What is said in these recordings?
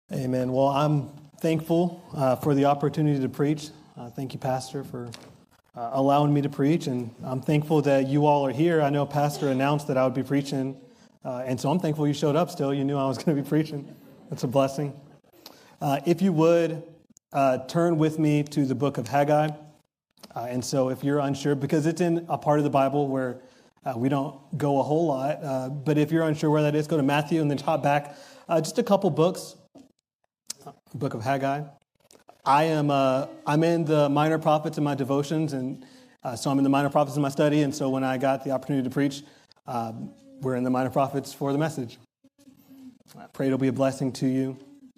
Amen. Well, I'm thankful for the opportunity to preach. Thank you, Pastor, for allowing me to preach. And I'm thankful that you all are here. I know Pastor announced that I would be preaching. And so I'm thankful you showed up still. You knew I was going to be preaching. That's a blessing. If you would, turn with me to the book of Haggai. And so if you're unsure, because it's in a part of the Bible where we don't go a whole lot. But if you're unsure where that is, go to Matthew and then hop back just a couple books. Book of Haggai. I'm in the minor prophets in my devotions, and so I'm in the minor prophets in my study. And so when I got the opportunity to preach, we're in the minor prophets for the message. I pray it'll be a blessing to you.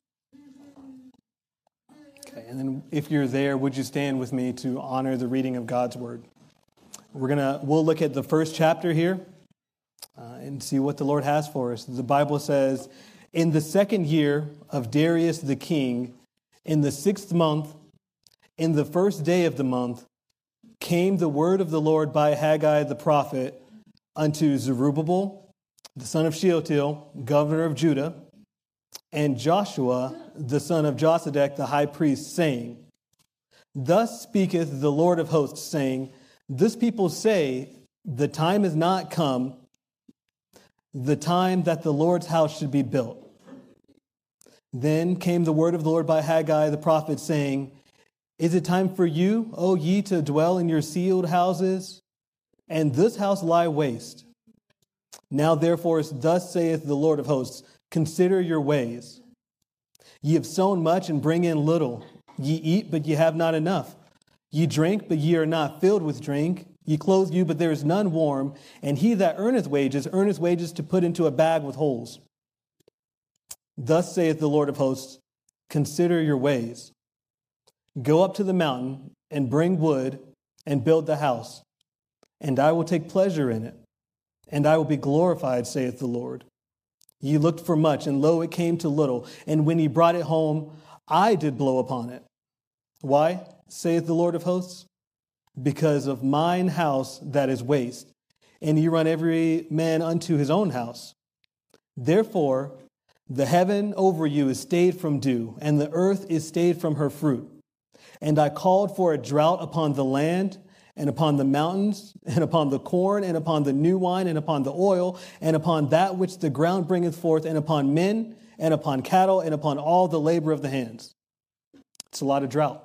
Okay, and then if you're there, would you stand with me to honor the reading of God's word? We'll look at the first chapter here and see what the Lord has for us. The Bible says, "In the second year of Darius the king, in the 6th month, in the first day of the month, came the word of the Lord by Haggai the prophet unto Zerubbabel, the son of Shealtiel, governor of Judah, and Joshua, the son of Josedech, the high priest, saying, Thus speaketh the Lord of hosts, saying, This people say, the time is not come, the time that the Lord's house should be built. Then came the word of the Lord by Haggai the prophet, saying, Is it time for you, O ye, to dwell in your sealed houses, and this house lie waste? Now therefore, thus saith the Lord of hosts, Consider your ways. Ye have sown much and bring in little. Ye eat, but ye have not enough. Ye drink, but ye are not filled with drink. Ye clothe you, but there is none warm. And he that earneth wages to put into a bag with holes. Thus saith the Lord of hosts, Consider your ways. Go up to the mountain and bring wood and build the house, and I will take pleasure in it, and I will be glorified, saith the Lord. Ye looked for much, and lo, it came to little, and when ye brought it home, I did blow upon it. Why, saith the Lord of hosts? Because of mine house that is waste, and ye run every man unto his own house. Therefore, the heaven over you is stayed from dew, and the earth is stayed from her fruit. And I called for a drought upon the land, and upon the mountains, and upon the corn, and upon the new wine, and upon the oil, and upon that which the ground bringeth forth, and upon men, and upon cattle, and upon all the labor of the hands." It's a lot of drought.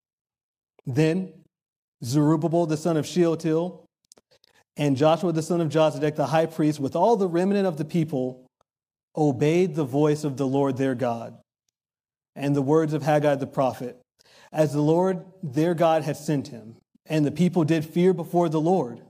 Then Zerubbabel the son of Shealtiel, and Joshua the son of Josedech the high priest, with all the remnant of the people, obeyed the voice of the Lord their God, and the words of Haggai the prophet, as the Lord their God had sent him. And the people did fear before the Lord.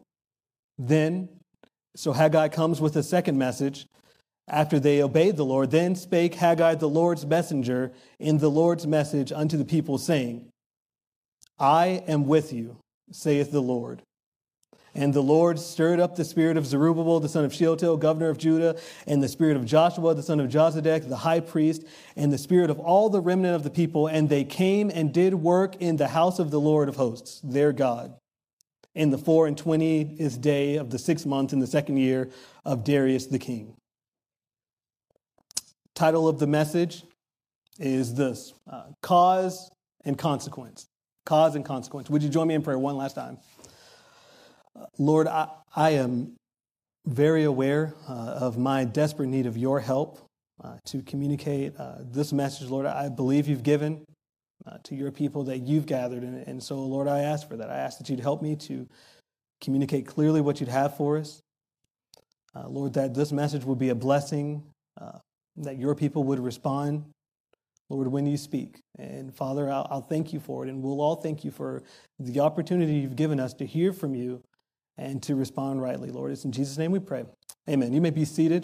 So Haggai comes with a second message after they obeyed the Lord. Then spake Haggai the Lord's messenger in the Lord's message unto the people, saying, I am with you, saith the Lord. And the Lord stirred up the spirit of Zerubbabel, the son of Shealtiel, governor of Judah, and the spirit of Joshua, the son of Josedech, the high priest, and the spirit of all the remnant of the people. And they came and did work in the house of the Lord of hosts, their God, in the 24th day of the 6th month in the 2nd year of Darius the king. Title of the message is this, Cause and Consequence. Cause and Consequence. Would you join me in prayer one last time? Lord, I am very aware of my desperate need of your help to communicate this message, Lord. I believe you've given to your people that you've gathered. And so, Lord, I ask for that. I ask that you'd help me to communicate clearly what you'd have for us. Lord, that this message would be a blessing, that your people would respond, Lord, when you speak. And Father, I'll thank you for it. And we'll all thank you for the opportunity you've given us to hear from you and to respond rightly, Lord. It's in Jesus' name we pray. Amen. You may be seated.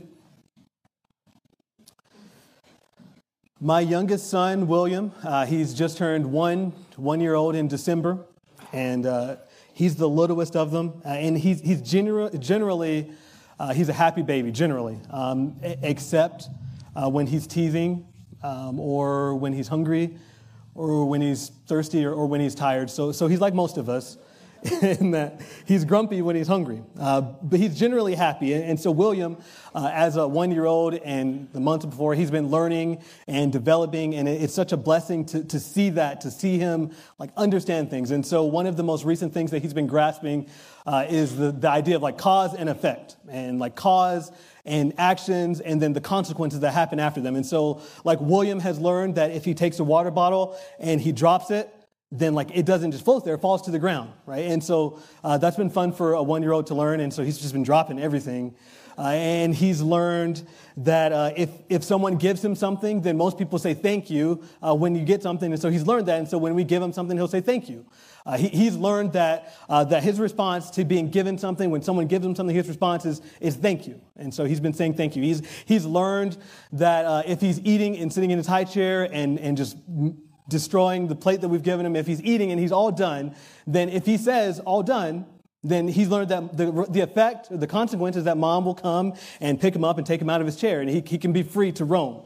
My youngest son, William, he's just turned one year old in December, and he's the littlest of them. And he's generally he's a happy baby, generally, except when he's teething or when he's hungry or when he's thirsty or when he's tired. So he's like most of us. in that he's grumpy when he's hungry, but he's generally happy. And so William, as a 1-year-old and the months before, he's been learning and developing, and it's such a blessing to see that, to see him like understand things. And so one of the most recent things that he's been grasping is the idea of like cause and effect, and like cause and actions, and then the consequences that happen after them. And so like William has learned that if he takes a water bottle and he drops it, then like it doesn't just float there, it falls to the ground, right? And so that's been fun for a 1-year-old to learn, and so he's just been dropping everything. And he's learned that if someone gives him something, then most people say thank you when you get something, and so he's learned that, and so when we give him something, he'll say thank you. He's learned that his response to being given something, when someone gives him something, his response is thank you. And so he's been saying thank you. He's learned that if he's eating and sitting in his high chair and just destroying the plate that we've given him, if he's eating and he's all done, then if he says all done, then he's learned that the effect, the consequence is that mom will come and pick him up and take him out of his chair, and he can be free to roam.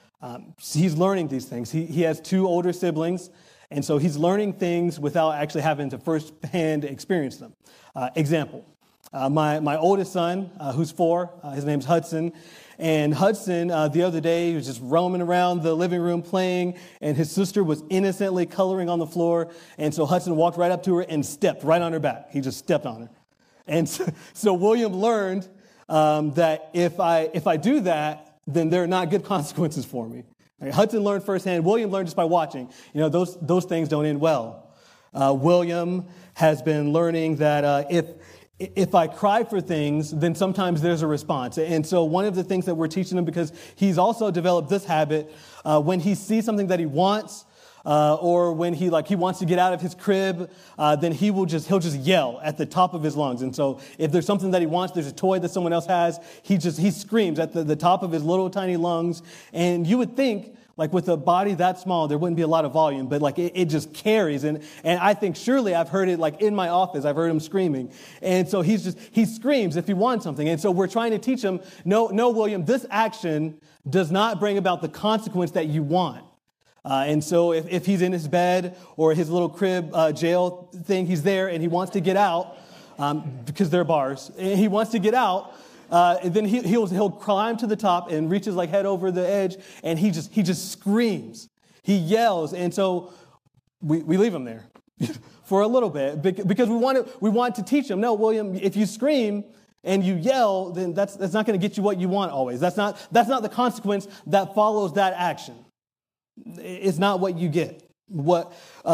So he's learning these things. He has 2 older siblings, and so he's learning things without actually having to firsthand experience them. Example, my oldest son, who's 4, his name's Hudson. And Hudson, the other day, he was just roaming around the living room playing, and his sister was innocently coloring on the floor. And so Hudson walked right up to her and stepped right on her back. He just stepped on her. And so William learned that if I do that, then there are not good consequences for me. Right? Hudson learned firsthand. William learned just by watching. Those things don't end well. William has been learning that if I cry for things, then sometimes there's a response. And so one of the things that we're teaching him, because he's also developed this habit, when he sees something that he wants, or when he wants to get out of his crib, then he'll just yell at the top of his lungs. And so if there's something that he wants, there's a toy that someone else has, he screams at the top of his little tiny lungs. And you would think, like with a body that small, there wouldn't be a lot of volume, but like it just carries. And I think surely I've heard it like in my office, I've heard him screaming. And so he screams if he wants something. And so we're trying to teach him, no, William, this action does not bring about the consequence that you want. And so if he's in his bed or his little crib jail thing, he's there and he wants to get out, because they're bars, and he wants to get out, and then he'll climb to the top and reach his head over the edge, and he just screams. He yells, and so we leave him there for a little bit because we want to teach him. No, William, if you scream and you yell, then that's not going to get you what you want always. That's not the consequence that follows that action. It's not what you get. What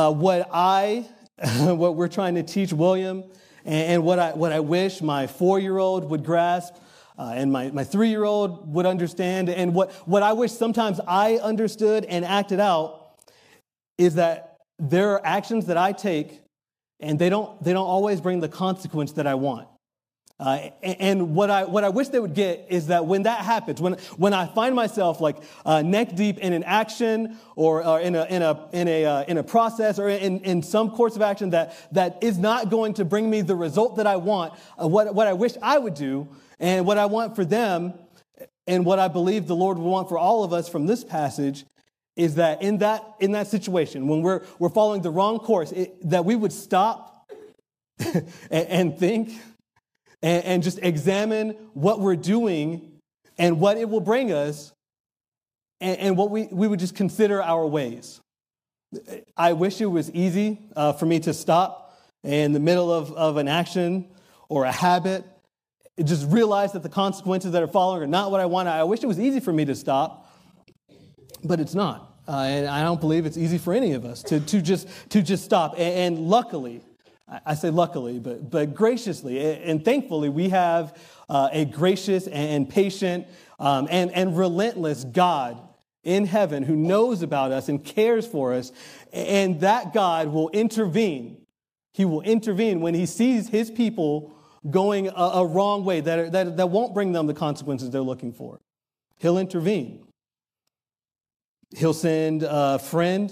we're trying to teach William, and what I wish my 4-year-old would grasp, and my 3-year-old would understand, and what I wish sometimes I understood and acted out, is that there are actions that I take, and they don't always bring the consequence that I want. And what I wish they would get is that when that happens, when I find myself neck deep in an action or in a process or in some course of action that is not going to bring me the result that I want, what I wish I would do and what I want for them and what I believe the Lord would want for all of us from this passage is that in that situation when we're following the wrong course, that we would stop and think. And just examine what we're doing and what it will bring us, and what we would just consider our ways. I wish it was easy for me to stop in the middle of an action or a habit, just realize that the consequences that are following are not what I want. I wish it was easy for me to stop, but it's not. And I don't believe it's easy for any of us to just stop. And luckily, I say luckily, but graciously and thankfully, we have a gracious and patient and relentless God in heaven who knows about us and cares for us. And that God will intervene. He will intervene when he sees his people going a wrong way that won't bring them the consequences they're looking for. He'll intervene. He'll send a friend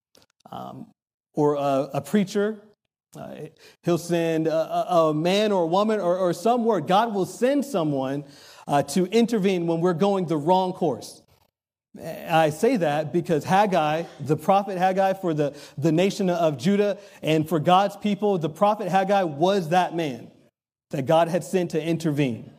or a preacher. He'll send a man or a woman or some word. God will send someone to intervene when we're going the wrong course. I say that because Haggai, the prophet Haggai for the nation of Judah and for God's people, the prophet Haggai was that man that God had sent to intervene.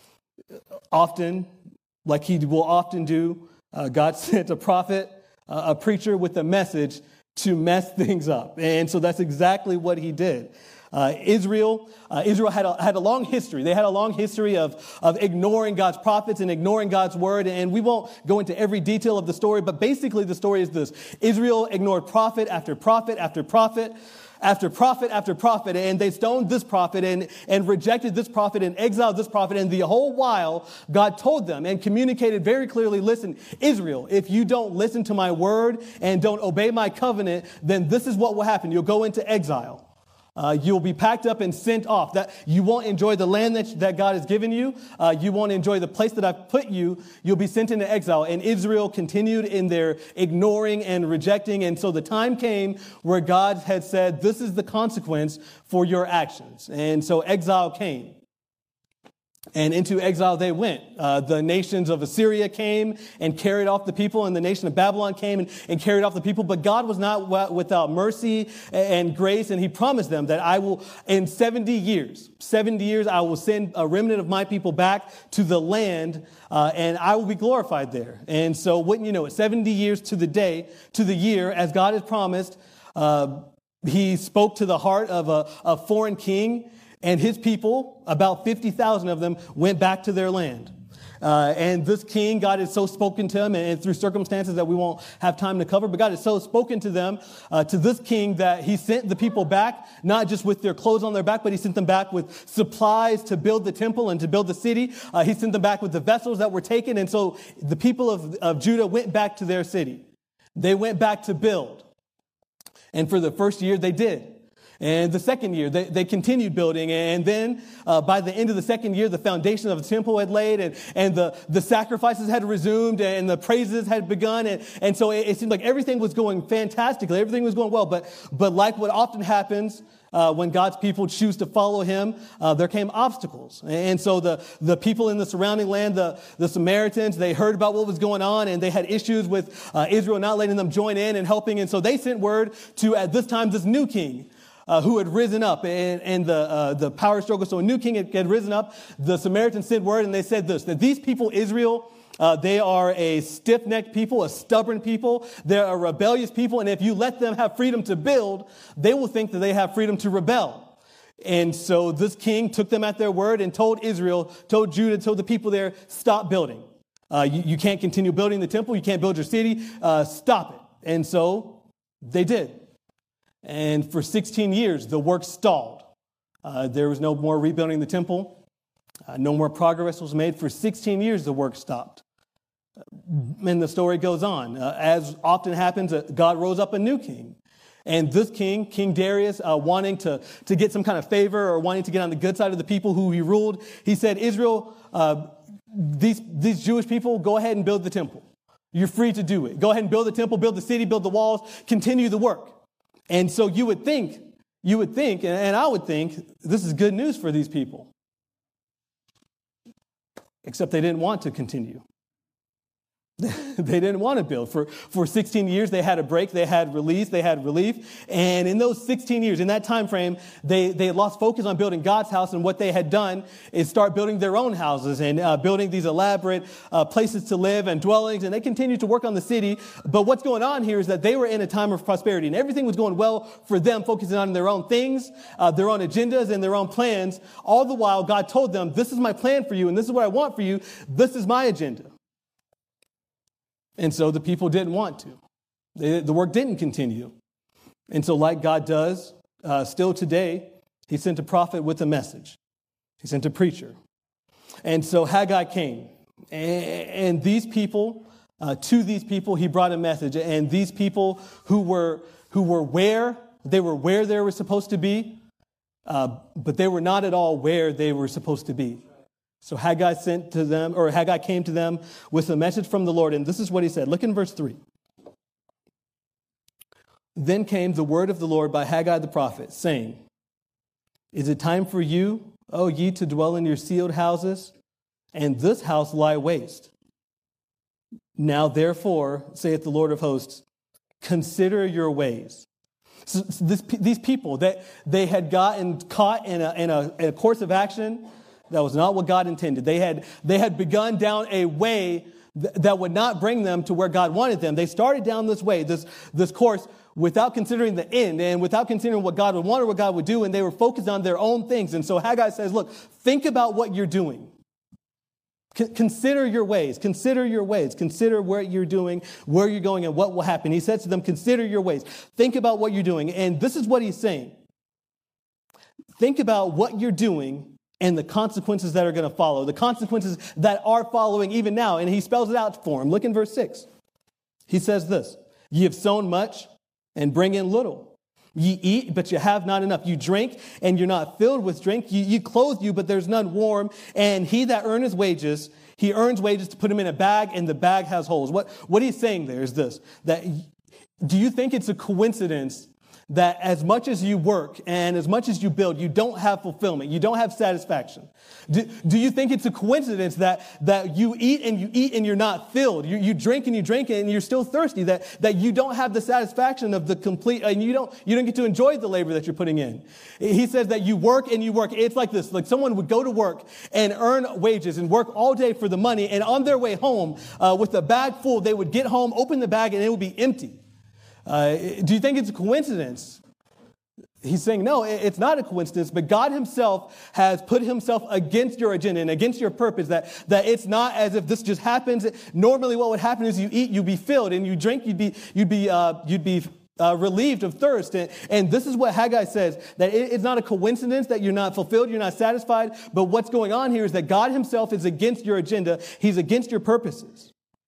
Often, like he will often do, God sent a prophet, a preacher with a message to mess things up. And so that's exactly what he did. Israel had a long history. They had a long history of ignoring God's prophets and ignoring God's word. And we won't go into every detail of the story, but basically the story is this. Israel ignored prophet after prophet after prophet after prophet after prophet, and they stoned this prophet and rejected this prophet and exiled this prophet. And the whole while, God told them and communicated very clearly, listen, Israel, if you don't listen to my word and don't obey my covenant, then this is what will happen. You'll go into exile. You'll be packed up and sent off. That you won't enjoy the land that God has given you. You won't enjoy the place that I've put you. You'll be sent into exile. And Israel continued in their ignoring and rejecting. And so the time came where God had said, this is the consequence for your actions. And so exile came. And into exile they went. The nations of Assyria came and carried off the people, and the nation of Babylon came and carried off the people. But God was not without mercy and grace, and he promised them that I will, in 70 years, I will send a remnant of my people back to the land, and I will be glorified there. And so, wouldn't you know it, 70 years to the year, as God has promised, he spoke to the heart of a foreign king. And his people, about 50,000 of them, went back to their land. And this king, God has so spoken to him, and through circumstances that we won't have time to cover, but God has so spoken to them, to this king, that he sent the people back, not just with their clothes on their back, but he sent them back with supplies to build the temple and to build the city. He sent them back with the vessels that were taken. And so the people of Judah went back to their city. They went back to build. And for the first year, they did. And the second year, they continued building. And then by the end of the second year, the foundation of the temple had laid, and the sacrifices had resumed, and the praises had begun. And so it seemed like everything was going fantastically. Everything was going well. But like what often happens when God's people choose to follow him, there came obstacles. And so the people in the surrounding land, the Samaritans, they heard about what was going on, and they had issues with Israel not letting them join in and helping. And so they sent word to, at this time, this new king, who had risen up in the power struggle. So a new king had risen up. The Samaritans sent word, and they said this, that these people, Israel, they are a stiff-necked people, a stubborn people. They're a rebellious people. And if you let them have freedom to build, they will think that they have freedom to rebel. And so this king took them at their word and told Israel, told Judah, told the people there, stop building. You can't continue building the temple. You can't build your city. Stop it. And so they did. And for 16 years, the work stalled. There was no more rebuilding the temple. No more progress was made. For 16 years, the work stopped. And the story goes on. As often happens, God rose up a new king. And this king, King Darius, wanting to get some kind of favor or wanting to get on the good side of the people who he ruled, he said, Israel, these Jewish people, go ahead and build the temple. You're free to do it. Go ahead and build the temple, build the city, build the walls, continue the work. And so you would think, and I would think, this is good news for these people. Except they didn't want to continue. They didn't want to build. For 16 years, they had a break, they had release, they had relief. And in those 16 years, in that time frame, they lost focus on building God's house. And what they had done is start building their own houses and building these elaborate places to live and dwellings. And they continued to work on the city. But what's going on here is that they were in a time of prosperity, and everything was going well for them, focusing on their own things, their own agendas, and their own plans. All the while, God told them, this is my plan for you, and this is what I want for you. This is my agenda. And so the people didn't want to. The work didn't continue. And so like God does still today, he sent a prophet with a message. He sent a preacher. And so Haggai came. And these people, to these people, he brought a message. And these people who were where they were supposed to be, but they were not at all where they were supposed to be. So Haggai came to them with a message from the Lord, and this is what he said. Look in verse 3. Then came the word of the Lord by Haggai the prophet, saying, Is it time for you, O ye, to dwell in your sealed houses, and this house lie waste? Now, therefore, saith the Lord of hosts, consider your ways. So these people, that they had gotten caught in a course of action that was not what God intended. They had begun down a way that would not bring them to where God wanted them. They started down this way, this course, without considering the end and without considering what God would want or what God would do, and they were focused on their own things. And so Haggai says, look, think about what you're doing. Consider your ways. Consider your ways. Consider what you're doing, where you're going, and what will happen. He says to them, consider your ways. Think about what you're doing. And this is what he's saying. Think about what you're doing and the consequences that are going to follow, the consequences that are following even now. And he spells it out for him. Look in verse 6. He says this, ye have sown much and bring in little. Ye eat, but you have not enough. You drink, and you're not filled with drink. You clothe you, but there's none warm. And he that earneth wages, he earns wages to put them in a bag, and the bag has holes. What he's saying there is this, that do you think it's a coincidence that as much as you work and as much as you build, you don't have fulfillment, you don't have satisfaction? Do you think it's a coincidence that you eat and you're not filled? You drink and you're still thirsty, that you don't have the satisfaction of the complete, and you don't get to enjoy the labor that you're putting in? He says that you work and you work. It's like this, like someone would go to work and earn wages and work all day for the money, and on their way home with a bag full, they would get home, open the bag, and it would be empty. Do you think it's a coincidence? He's saying, no, it's not a coincidence, but God himself has put himself against your agenda and against your purpose, that it's not as if this just happens. Normally what would happen is you eat, you'd be filled, and you drink, you'd be relieved of thirst. And this is what Haggai says, that it's not a coincidence that you're not fulfilled, you're not satisfied, but what's going on here is that God himself is against your agenda. He's against your purposes.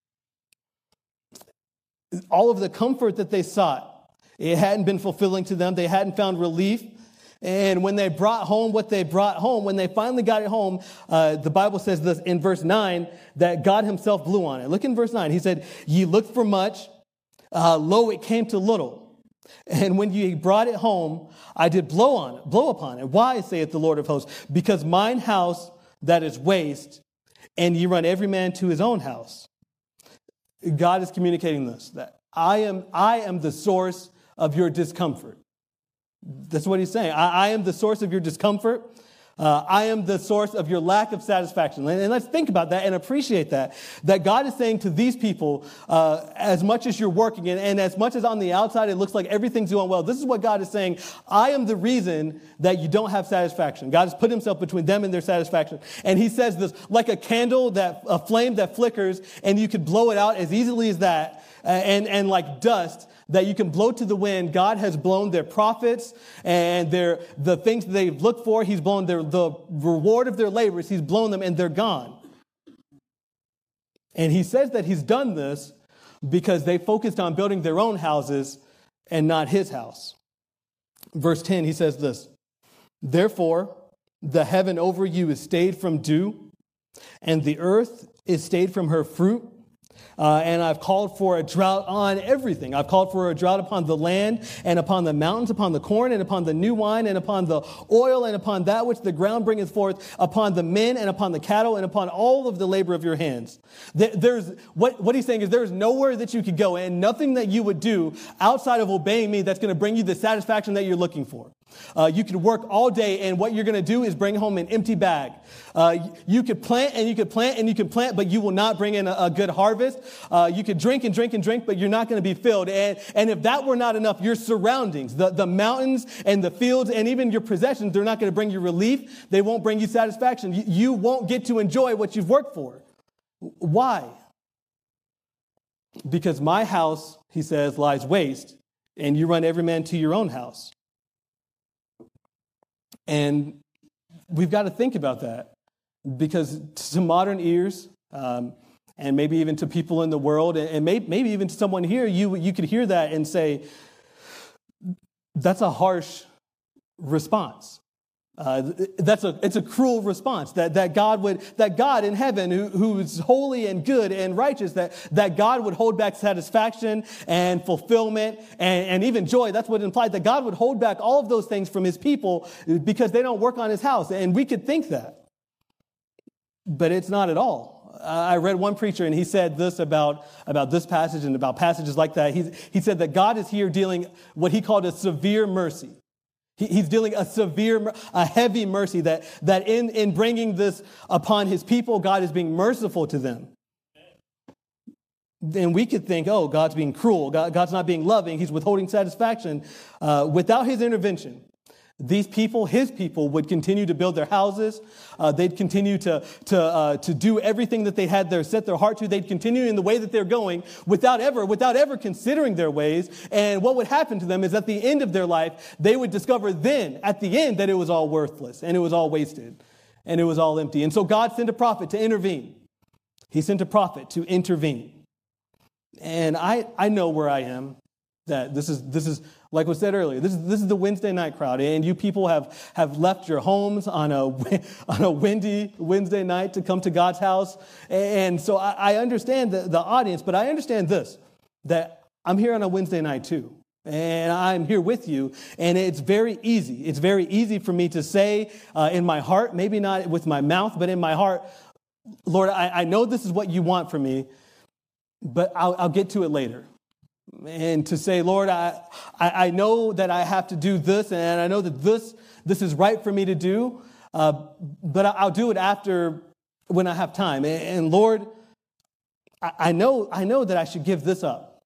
All of the comfort that they sought, it hadn't been fulfilling to them. They hadn't found relief. And when they brought home what they brought home, when they finally got it home, the Bible says this in verse 9, that God himself blew on it. Look in verse 9. He said, ye looked for much, lo, it came to little. And when ye brought it home, I did blow upon it. Why, saith the Lord of hosts? Because mine house that is waste, and ye run every man to his own house. God is communicating this, that I am the source of your discomfort. That's what he's saying. I am the source of your discomfort. I am the source of your lack of satisfaction. And let's think about that and appreciate that God is saying to these people, as much as you're working and as much as on the outside it looks like everything's going well, this is what God is saying. I am the reason that you don't have satisfaction. God has put himself between them and their satisfaction. And he says this, like a candle, a flame that flickers, and you could blow it out as easily as that, and like dust that you can blow to the wind. God has blown their profits and the things that they've looked for. He's blown the reward of their labors. He's blown them, and they're gone. And he says that he's done this because they focused on building their own houses and not his house. Verse 10, he says this, therefore, the heaven over you is stayed from dew, and the earth is stayed from her fruit. And I've called for a drought on everything. I've called for a drought upon the land and upon the mountains, upon the corn and upon the new wine and upon the oil and upon that which the ground bringeth forth, upon the men and upon the cattle and upon all of the labor of your hands. There's what he's saying is there's nowhere that you could go and nothing that you would do outside of obeying me that's going to bring you the satisfaction that you're looking for. You could work all day, and what you're going to do is bring home an empty bag. You could plant and you could plant and you could plant, but you will not bring in a good harvest. You could drink and drink and drink, but you're not going to be filled. And if that were not enough, your surroundings, the mountains and the fields and even your possessions, they're not going to bring you relief. They won't bring you satisfaction. You won't get to enjoy what you've worked for. Why? Because my house, he says, lies waste, and you run every man to your own house. And we've got to think about that, because to modern ears, and maybe even to people in the world, and maybe even to someone here, you could hear that and say, that's a harsh response. It's a cruel response that God in heaven, who is holy and good and righteous, that God would hold back satisfaction and fulfillment and even joy. That's what it implied, that God would hold back all of those things from his people because they don't work on his house. And we could think that, but it's not at all. I read one preacher, and he said this about this passage and about passages like that. He said that God is here dealing what he called a severe mercy. He's dealing a heavy mercy, that in bringing this upon his people, God is being merciful to them. Then we could think, oh, God's being cruel. God's not being loving. He's withholding satisfaction. Without his intervention, these people, his people, would continue to build their houses. They'd continue to do everything that they had set their heart to. They'd continue in the way that they're going without ever considering their ways. And what would happen to them is at the end of their life, they would discover then at the end that it was all worthless and it was all wasted and it was all empty. And so God sent a prophet to intervene. He sent a prophet to intervene. And I know where I am, that this is like was said earlier, this is the Wednesday night crowd, and you people have left your homes on a windy Wednesday night to come to God's house. And so I understand the audience, but I understand this, that I'm here on a Wednesday night too. And I'm here with you, and it's very easy. It's very easy for me to say in my heart, maybe not with my mouth, but in my heart, Lord, I know this is what you want from me, but I'll get to it later. And to say, Lord, I know that I have to do this, and I know that this is right for me to do, but I'll do it after when I have time. And Lord, I know that I should give this up,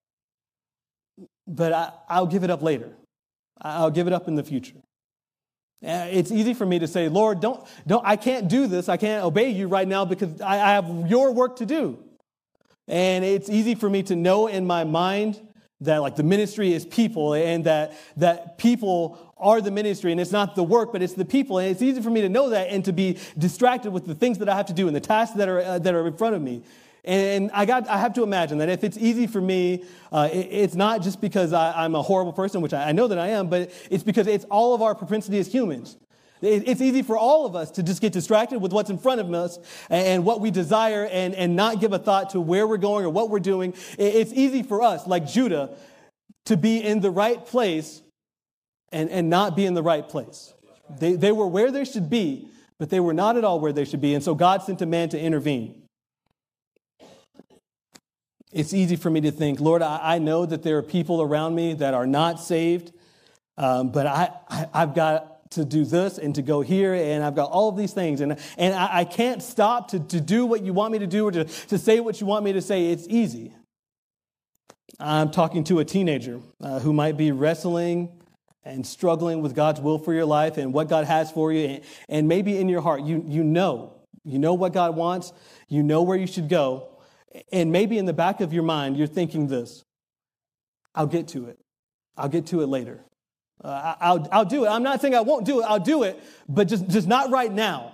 but I'll give it up later. I'll give it up in the future. It's easy for me to say, Lord, don't I can't do this. I can't obey you right now because I have your work to do. And it's easy for me to know in my mind that like the ministry is people, and that people are the ministry, and it's not the work, but it's the people. And it's easy for me to know that and to be distracted with the things that I have to do and the tasks that are in front of me. And I have to imagine that if it's easy for me, it's not just because I'm a horrible person, which I know that I am, but it's because it's all of our propensity as humans. It's easy for all of us to just get distracted with what's in front of us and what we desire and not give a thought to where we're going or what we're doing. It's easy for us, like Judah, to be in the right place and not be in the right place. They were where they should be, but they were not at all where they should be. And so God sent a man to intervene. It's easy for me to think, Lord, I know that there are people around me that are not saved, but I've got to do this and to go here, and I've got all of these things, and I can't stop to do what you want me to do or to say what you want me to say. It's easy. I'm talking to a teenager who might be wrestling and struggling with God's will for your life and what God has for you, and maybe in your heart you know what God wants, you know where you should go, and maybe in the back of your mind you're thinking this: I'll get to it later. I'll do it. I'm not saying I won't do it. I'll do it, but just not right now.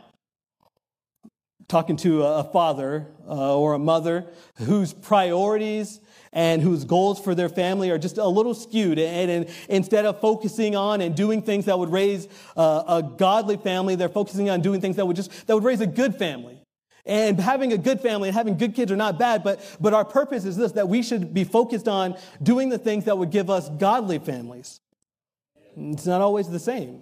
Talking to a father or a mother whose priorities and whose goals for their family are just a little skewed, and instead of focusing on and doing things that would raise a godly family, they're focusing on doing things that would raise a good family. And having a good family and having good kids are not bad, but our purpose is this: that we should be focused on doing the things that would give us godly families. It's not always the same.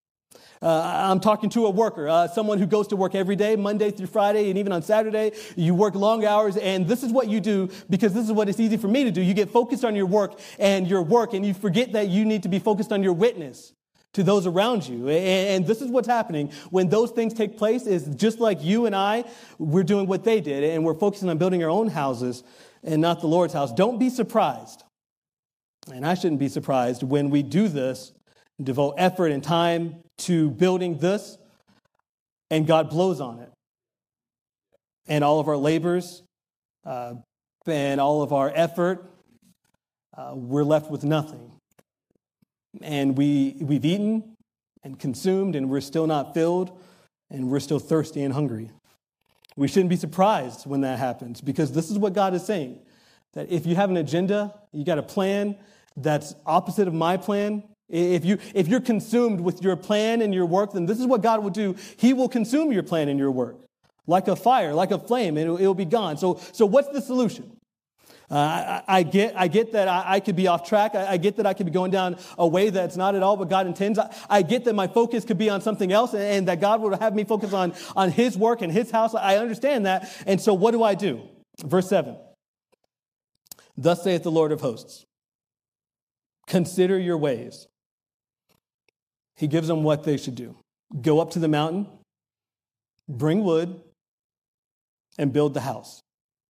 I'm talking to a worker, someone who goes to work every day, Monday through Friday, and even on Saturday. You work long hours, and this is what you do because this is what it's easy for me to do. You get focused on your work, and you forget that you need to be focused on your witness to those around you. And this is what's happening when those things take place. Is just like you and I, we're doing what they did, and we're focusing on building our own houses and not the Lord's house. Don't be surprised, and I shouldn't be surprised when we do this, devote effort and time to building this, and God blows on it. And all of our labors and all of our effort, we're left with nothing. And we've eaten and consumed, and we're still not filled, and we're still thirsty and hungry. We shouldn't be surprised when that happens, because this is what God is saying, that if you have an agenda, you got a plan that's opposite of my plan. If you're consumed with your plan and your work, then this is what God will do. He will consume your plan and your work like a fire, like a flame, and it'll be gone. So what's the solution? I get that I could be off track. I get that I could be going down a way that's not at all what God intends. I get that my focus could be on something else and that God would have me focus on His work and His house. I understand that. And so what do? Verse 7. Thus saith the Lord of hosts, consider your ways. He gives them what they should do. Go up to the mountain, bring wood, and build the house.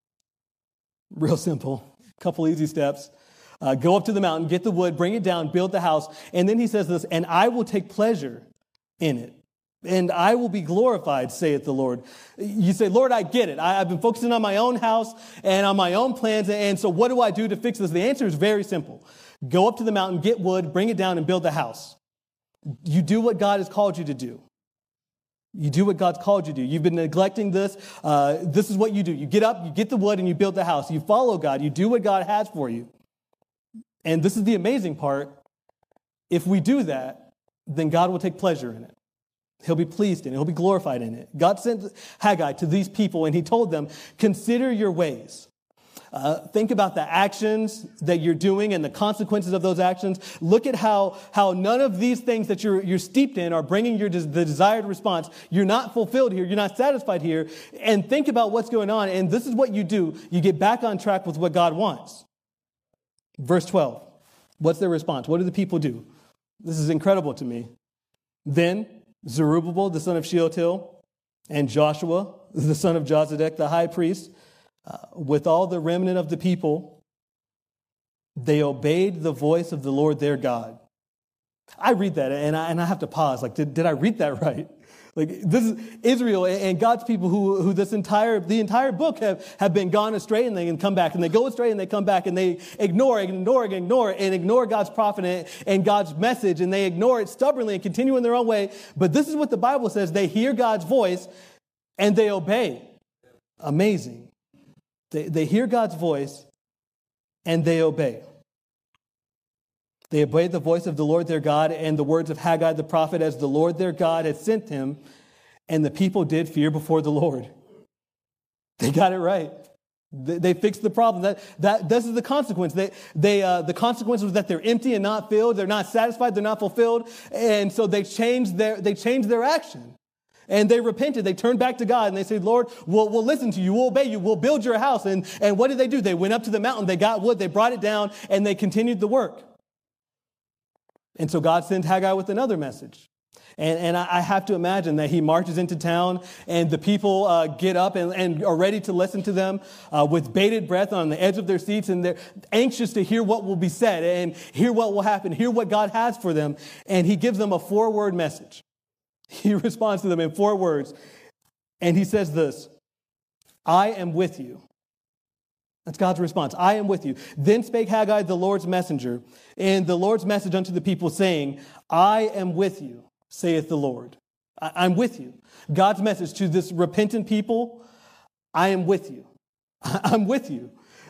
Real simple. A couple easy steps. Go up to the mountain, get the wood, bring it down, build the house. And then he says this, and I will take pleasure in it. And I will be glorified, saith the Lord. You say, Lord, I get it. I've been focusing on my own house and on my own plans. And so what do I do to fix this? The answer is very simple. Go up to the mountain, get wood, bring it down, and build the house. You do what God has called you to do. You do what God's called you to do. You've been neglecting this. This is what you do. You get up, you get the wood, and you build the house. You follow God. You do what God has for you. And this is the amazing part. If we do that, then God will take pleasure in it. He'll be pleased in it. He'll be glorified in it. God sent Haggai to these people, and he told them, consider your ways. Think about the actions that you're doing and the consequences of those actions. Look at how none of these things that you're steeped in are bringing the desired response. You're not fulfilled here. You're not satisfied here. And think about what's going on. And this is what you do. You get back on track with what God wants. Verse 12. What's their response? What do the people do? This is incredible to me. Then Zerubbabel, the son of Shealtiel, and Joshua, the son of Josedek, the high priest, with all the remnant of the people, they obeyed the voice of the Lord their God. I read that and I have to pause. Like, did I read that right? Like, this is Israel and God's people who the entire book have been gone astray and they can come back, and they go astray and they come back, and they ignore God's prophet and God's message, and they ignore it stubbornly and continue in their own way. But this is what the Bible says. They hear God's voice and they obey. Amazing. They hear God's voice and they obey. They obeyed the voice of the Lord their God and the words of Haggai the prophet as the Lord their God had sent him, and the people did fear before the Lord. They got it right. They fixed the problem. This is the consequence. The consequence was that they're empty and not filled. They're not satisfied. They're not fulfilled. And so they changed their action. And they repented. They turned back to God and they said, Lord, we'll listen to you. We'll obey you. We'll build your house. And what did they do? They went up to the mountain. They got wood. They brought it down and they continued the work. And so God sent Haggai with another message. And I have to imagine that he marches into town and the people get up and are ready to listen to them with bated breath on the edge of their seats. And they're anxious to hear what will be said and hear what will happen, hear what God has for them. And he gives them a 4-word message. He responds to them in 4 words. And he says this, I am with you. That's God's response. I am with you. Then spake Haggai, the Lord's messenger, and the Lord's message unto the people, saying, I am with you, saith the Lord. I'm with you. God's message to this repentant people, I am with you. I'm with you.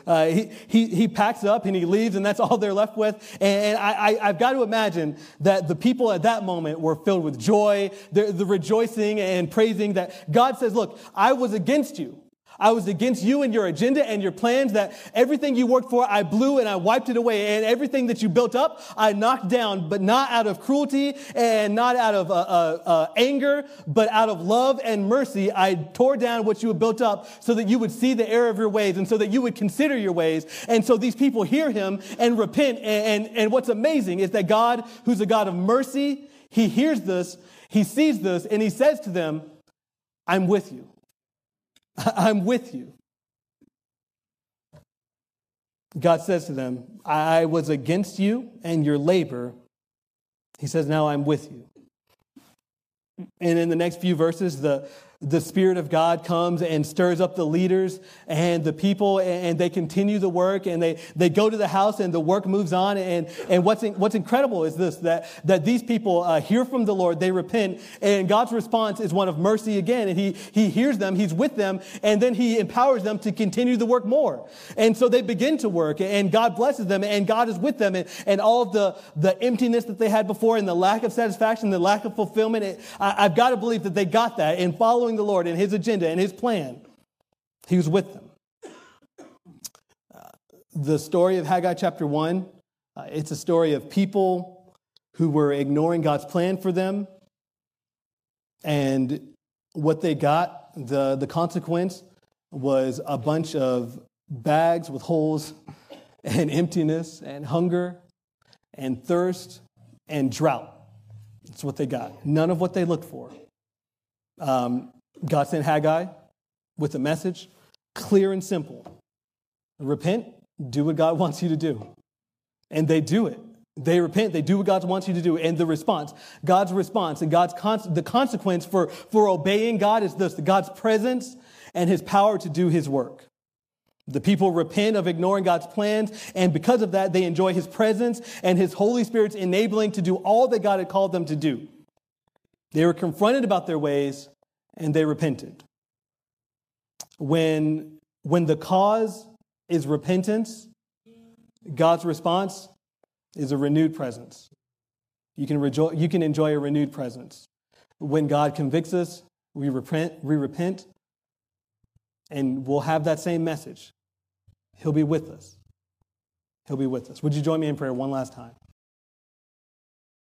He packs up and he leaves, and that's all they're left with. And I've got to imagine that the people at that moment were filled with joy, the rejoicing and praising that God says, look, I was against you. I was against you and your agenda and your plans, that everything you worked for, I blew and I wiped it away. And everything that you built up, I knocked down, but not out of cruelty and not out of anger, but out of love and mercy. I tore down what you had built up so that you would see the error of your ways and so that you would consider your ways. And so these people hear him and repent. And what's amazing is that God, who's a God of mercy, he hears this, he sees this, and he says to them, I'm with you. I'm with you. God says to them, I was against you and your labor. He says, now I'm with you. And in the next few verses, the Spirit of God comes and stirs up the leaders and the people, and they continue the work, and they go to the house and the work moves on. And what's incredible is this, that these people hear from the Lord, they repent, and God's response is one of mercy again. And he hears them, he's with them, and then he empowers them to continue the work more. And so they begin to work, and God blesses them, and God is with them, and all of the emptiness that they had before and the lack of satisfaction, the lack of fulfillment, I've got to believe that they got that in following the Lord and his agenda and his plan. He was with them. The story of Haggai chapter 1, it's a story of people who were ignoring God's plan for them. And what they got, the consequence, was a bunch of bags with holes and emptiness and hunger and thirst and drought. That's what they got. None of what they looked for. God sent Haggai with a message, clear and simple. Repent, do what God wants you to do. And they do it. They repent, they do what God wants you to do. And the response, God's response and the consequence for obeying God is this: God's presence and his power to do his work. The people repent of ignoring God's plans, and because of that, they enjoy his presence and his Holy Spirit's enabling to do all that God had called them to do. They were confronted about their ways, and they repented. When the cause is repentance, God's response is a renewed presence. You can enjoy a renewed presence. When God convicts us, we repent, and we'll have that same message. He'll be with us. He'll be with us. Would you join me in prayer one last time?